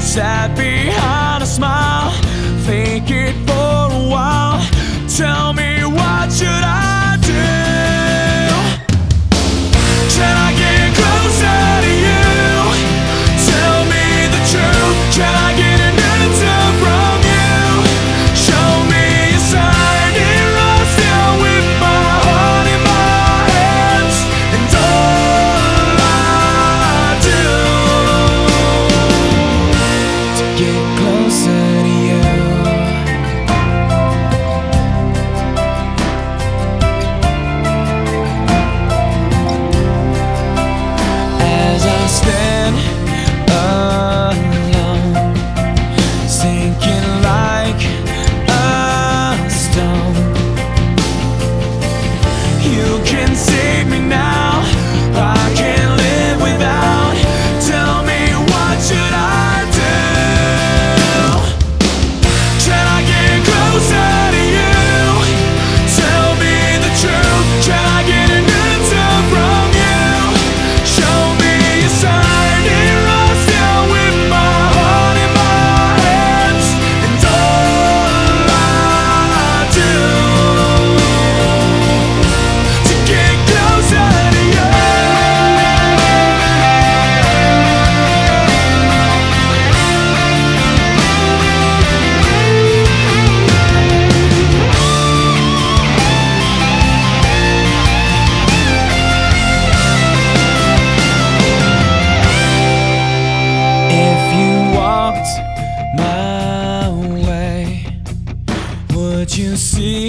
Sat behind a smile, fake it for a while. Tell me, what should I do? Can I get closer to you? Tell me the truth. Can I get an answer from you? Show me a sign here. I'm still with my heart in my hands, and all I do to get closer to you. As I stand alone, sinking like a stone, you can save me now. I can't live without. Tell me, what should I do? Can I get closer to you? Tell me the truth. Can I get an answer from you? Show me a sign here. I'm still with my heart in my hands, and all I do to get closer to you. If you walked my way, would you see